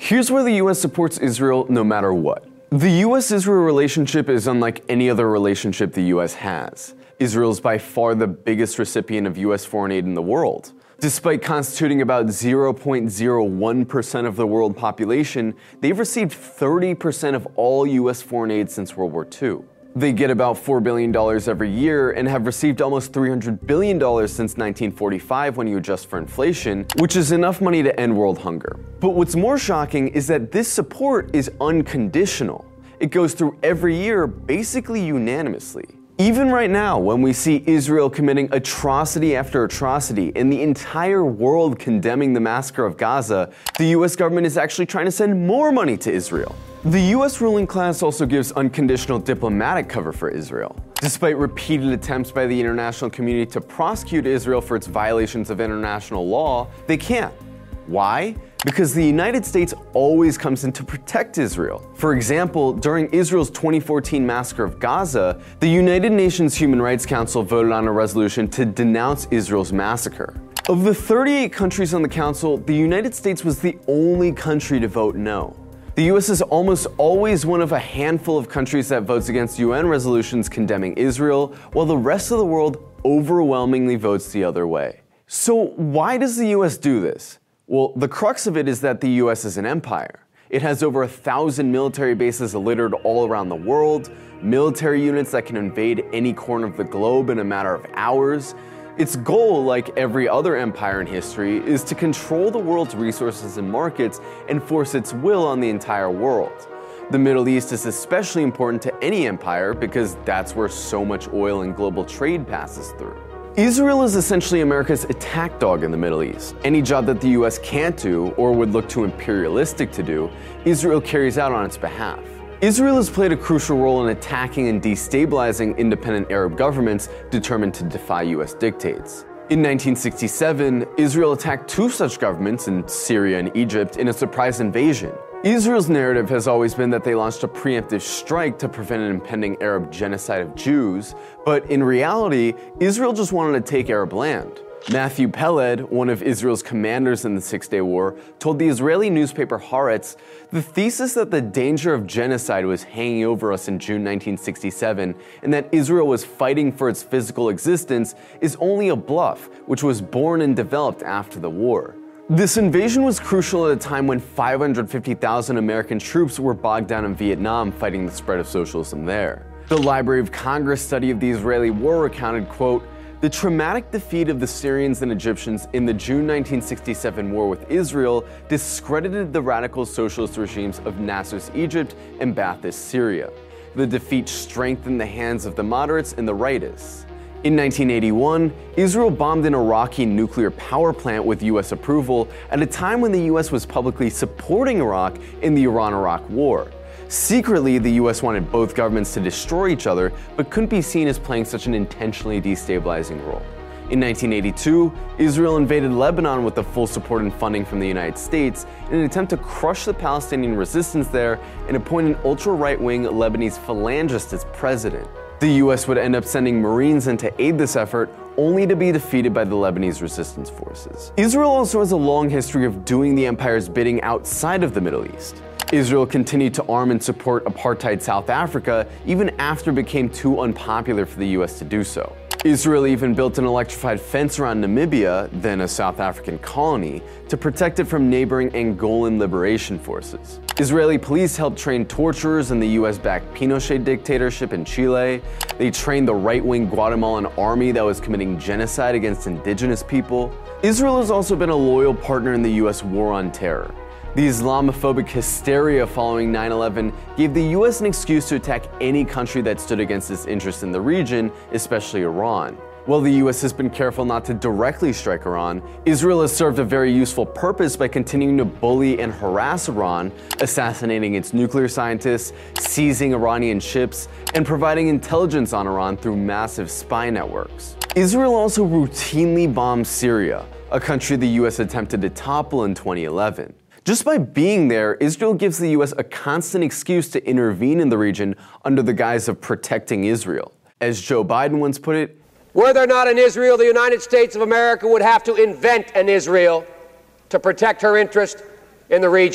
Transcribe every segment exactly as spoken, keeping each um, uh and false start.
Here's where the U S supports Israel no matter what. The U S-Israel relationship is unlike any other relationship the U S has. Israel is by far the biggest recipient of U S foreign aid in the world. Despite constituting about zero point zero one percent of the world population, they've received thirty percent of all U S foreign aid since World War Two. They get about four billion dollars every year and have received almost three hundred billion dollars since nineteen forty-five when you adjust for inflation, which is enough money to end world hunger. But what's more shocking is that this support is unconditional. It goes through every year basically unanimously. Even right now, when we see Israel committing atrocity after atrocity and the entire world condemning the massacre of Gaza, the U S government is actually trying to send more money to Israel. The U S ruling class also gives unconditional diplomatic cover for Israel. Despite repeated attempts by the international community to prosecute Israel for its violations of international law, they can't. Why? Because the United States always comes in to protect Israel. For example, during Israel's twenty fourteen massacre of Gaza, the United Nations Human Rights Council voted on a resolution to denounce Israel's massacre. Of the thirty-eight countries on the council, the United States was the only country to vote no. The U S is almost always one of a handful of countries that votes against U N resolutions condemning Israel, while the rest of the world overwhelmingly votes the other way. So why does the U S do this? Well, the crux of it is that the U S is an empire. It has over a thousand military bases littered all around the world, military units that can invade any corner of the globe in a matter of hours. Its goal, like every other empire in history, is to control the world's resources and markets and force its will on the entire world. The Middle East is especially important to any empire because that's where so much oil and global trade passes through. Israel is essentially America's attack dog in the Middle East. Any job that the U S can't do, or would look too imperialistic to do, Israel carries out on its behalf. Israel has played a crucial role in attacking and destabilizing independent Arab governments determined to defy U S dictates. In nineteen sixty-seven, Israel attacked two such governments in Syria and Egypt in a surprise invasion. Israel's narrative has always been that they launched a preemptive strike to prevent an impending Arab genocide of Jews, but in reality, Israel just wanted to take Arab land. Matthew Peled, one of Israel's commanders in the Six-Day War, told the Israeli newspaper Haaretz, "The thesis that the danger of genocide was hanging over us in June nineteen sixty-seven and that Israel was fighting for its physical existence is only a bluff, which was born and developed after the war." This invasion was crucial at a time when five hundred fifty thousand American troops were bogged down in Vietnam fighting the spread of socialism there. The Library of Congress study of the Israeli war recounted, quote, "The traumatic defeat of the Syrians and Egyptians in the June nineteen sixty-seven war with Israel discredited the radical socialist regimes of Nasser's Egypt and Ba'athist Syria. The defeat strengthened the hands of the moderates and the rightists." In nineteen eighty-one, Israel bombed an Iraqi nuclear power plant with U S approval at a time when the U S was publicly supporting Iraq in the Iran-Iraq war. Secretly, the U S wanted both governments to destroy each other, but couldn't be seen as playing such an intentionally destabilizing role. In nineteen eighty-two, Israel invaded Lebanon with the full support and funding from the United States in an attempt to crush the Palestinian resistance there and appoint an ultra-right-wing Lebanese phalangist as president. The U S would end up sending Marines in to aid this effort, only to be defeated by the Lebanese resistance forces. Israel also has a long history of doing the empire's bidding outside of the Middle East. Israel continued to arm and support apartheid South Africa even after it became too unpopular for the U S to do so. Israel even built an electrified fence around Namibia, then a South African colony, to protect it from neighboring Angolan liberation forces. Israeli police helped train torturers in the U S-backed Pinochet dictatorship in Chile. They trained the right-wing Guatemalan army that was committing genocide against indigenous people. Israel has also been a loyal partner in the U S war on terror. The Islamophobic hysteria following nine eleven gave the U S an excuse to attack any country that stood against its interests in the region, especially Iran. While the U S has been careful not to directly strike Iran, Israel has served a very useful purpose by continuing to bully and harass Iran, assassinating its nuclear scientists, seizing Iranian ships, and providing intelligence on Iran through massive spy networks. Israel also routinely bombs Syria, a country the U S attempted to topple in twenty eleven. Just by being there, Israel gives the U S a constant excuse to intervene in the region under the guise of protecting Israel. As Joe Biden once put it, "Were there not an Israel, the United States of America would have to invent an Israel to protect her interest in the region."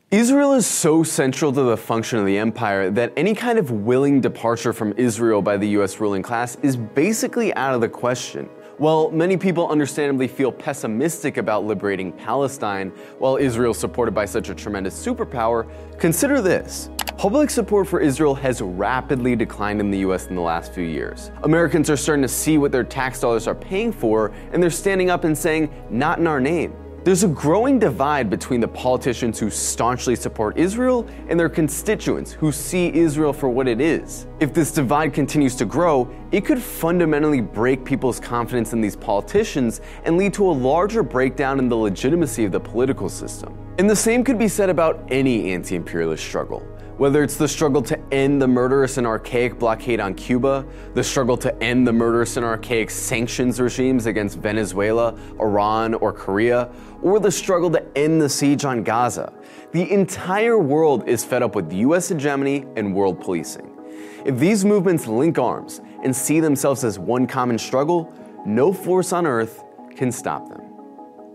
Israel is so central to the function of the empire that any kind of willing departure from Israel by the U S ruling class is basically out of the question. While many people understandably feel pessimistic about liberating Palestine, while Israel is supported by such a tremendous superpower, consider this. Public support for Israel has rapidly declined in the U S in the last few years. Americans are starting to see what their tax dollars are paying for, and they're standing up and saying, "Not in our name." There's a growing divide between the politicians who staunchly support Israel and their constituents who see Israel for what it is. If this divide continues to grow, it could fundamentally break people's confidence in these politicians and lead to a larger breakdown in the legitimacy of the political system. And the same could be said about any anti-imperialist struggle. Whether it's the struggle to end the murderous and archaic blockade on Cuba, the struggle to end the murderous and archaic sanctions regimes against Venezuela, Iran, or Korea, or the struggle to end the siege on Gaza, the entire world is fed up with U S hegemony and world policing. If these movements link arms and see themselves as one common struggle, no force on earth can stop them.